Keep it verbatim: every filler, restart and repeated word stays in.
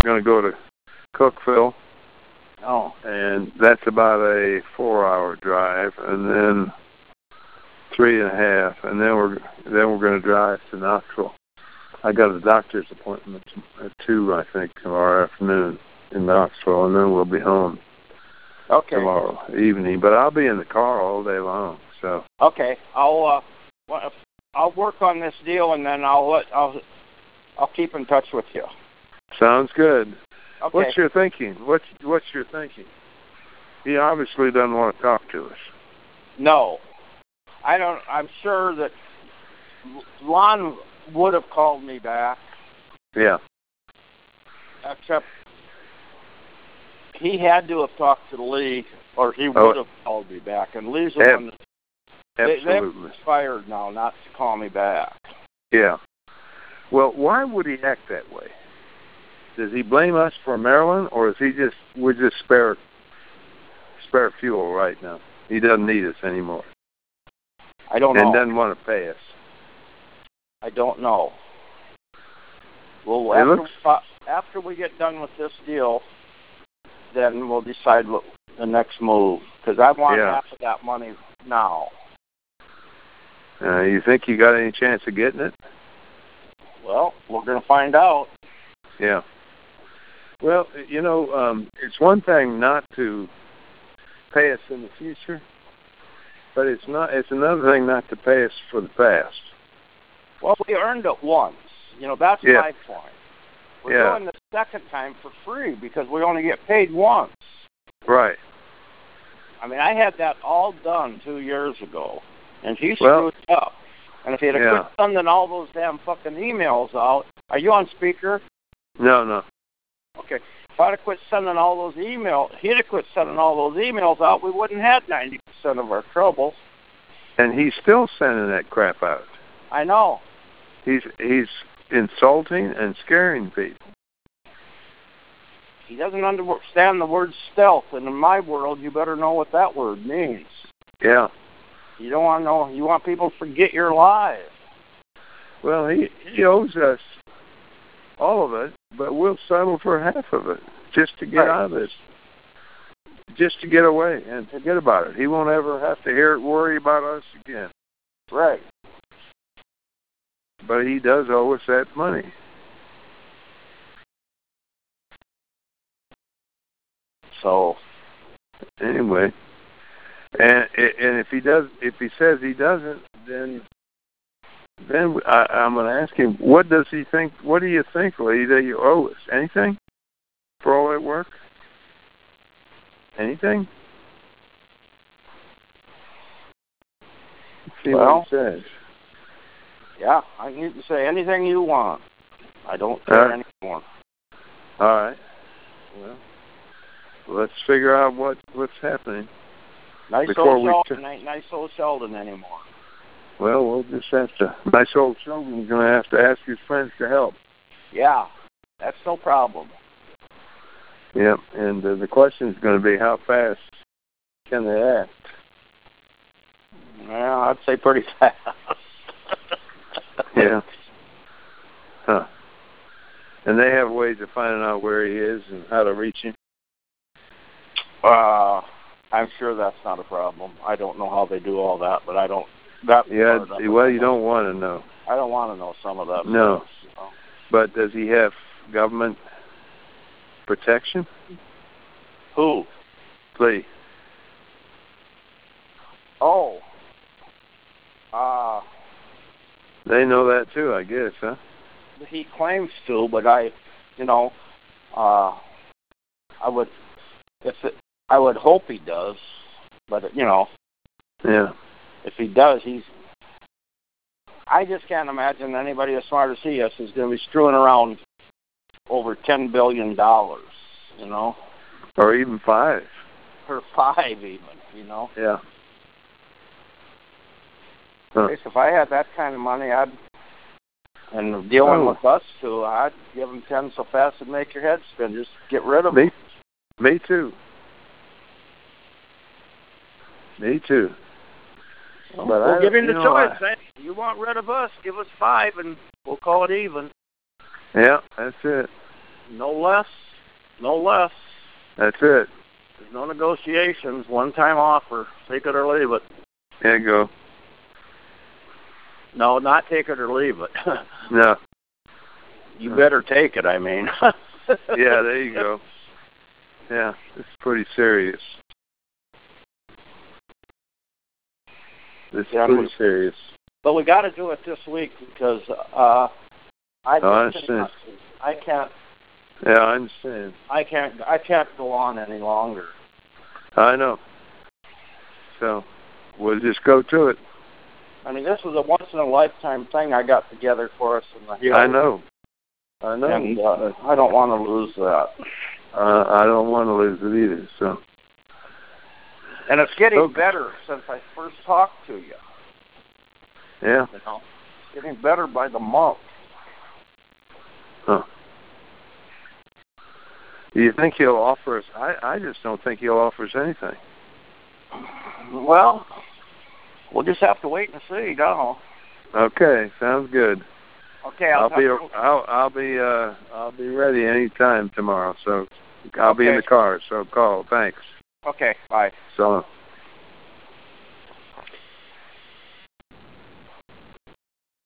going to go to Cookeville. Oh. And that's about a four-hour drive, and then three and a half, and then we're then we're going to drive to Knoxville. I got a doctor's appointment at two, I think, tomorrow afternoon in Knoxville, and then we'll be home okay. tomorrow evening. But I'll be in the car all day long. So okay, I'll uh, I'll work on this deal, and then I'll let I'll I'll keep in touch with you. Sounds good. Okay. What's your thinking? What's what's your thinking? He obviously doesn't want to talk to us. No, I don't. I'm sure that Lon would have called me back. Yeah. Except he had to have talked to Lee, or he would oh, have called me back. And Lee's the ab- one that absolutely. they've inspired now not to call me back. Yeah. Well, why would he act that way? Does he blame us for Maryland, or is he just we're just spare spare fuel right now? He doesn't need us anymore. I don't and know. doesn't want to pay us. I don't know. Well, It after, looks... we, after we get done with this deal, then we'll decide what the next move. Because I want yeah. half of that money now. Uh, you think you got any chance of getting it? Well, we're going to find out. Yeah. Well, you know, um, it's one thing not to pay us in the future, but it's not. It's another thing not to pay us for the past. Well, we earned it once. You know, that's yeah. my point. We're yeah. doing the second time for free because we only get paid once. Right. I mean, I had that all done two years ago, and he well, screwed up. And if he had yeah. quit sending all those damn fucking emails out, are you on speaker? No, no. Okay. If I'd have quit sending all those emails, he'd have quit sending all those emails out, we wouldn't have ninety percent of our trouble. And he's still sending that crap out. I know. He's he's insulting and scaring people. He doesn't understand the word stealth, and in my world, you better know what that word means. Yeah. You don't want to know. You want people to forget you're alive. Well, he he owes us all of it, but we'll settle for half of it just to get right. out of this, just to get away and forget about it. He won't ever have to hear it worry about us again. Right. But he does owe us that money. So, anyway, and and if he does, if he says he doesn't, then then I, I'm going to ask him, what does he think? What do you think, Lee, that you owe us? Anything for all that work? Anything? Let's see well, what he says. Yeah, I need to say anything you want. I don't care uh, anymore. All right. Well, let's figure out what, what's happening. Nice old Sheldon ain't nice old Sheldon anymore. Well, we'll just have to. Nice old Sheldon's going to have to ask his friends to help. Yeah, that's no problem. Yeah, and uh, the question is going to be how fast can they act? Well, I'd say pretty fast. Yeah. Huh. And they have ways of finding out where he is and how to reach him? Uh, I'm sure that's not a problem. I don't know how they do all that, but I don't... That yeah, well, you don't want to know. I don't want to know some of that no. stuff. You know? But does he have government protection? Who? Lee. Oh. Uh... They know that too, I guess, huh? He claims to, but I, you know, uh, I would, if it, I would hope he does, but you know, yeah. If he does, he's. I just can't imagine anybody as smart as he is is going to be screwing around over ten billion dollars, you know, or even five, or five even, you know. Yeah. Huh. If I had that kind of money, I'd, and dealing oh. with us too, I'd give them ten so fast it'd make your head spin. Just get rid of me, them. Me too. Me too. Well, but we'll I, give him the you know, choice. I, Eh? You want rid of us, give us five, and we'll call it even. Yeah, that's it. No less. No less. That's it. There's no negotiations. One-time offer. Take it or leave it. There you go. No, not take it or leave it. No. You better take it, I mean. Yeah, there you go. Yeah, it's pretty serious. It's Yeah, pretty we- serious. But we got to do it this week because uh, I Oh, I just understand. I can't Yeah, I understand. I can't I can't go on any longer. I know. So, we'll just go to it. I mean, this was a once in a lifetime thing I got together for us in the hills. I know. I know. And uh, I don't want to lose that. Uh, I don't want to lose it either. So. And it's getting Okay. better since I first talked to you. Yeah. You know, it's getting better by the month. Huh. Do you think he'll offer us? I, I just don't think he'll offer us anything. Well, we'll just have to wait and see now. Okay, sounds good. Okay, I'll, I'll be talk to- I'll I'll be uh I'll be ready anytime tomorrow. So I'll be in Okay. the car. So call. Thanks. Okay, bye. So.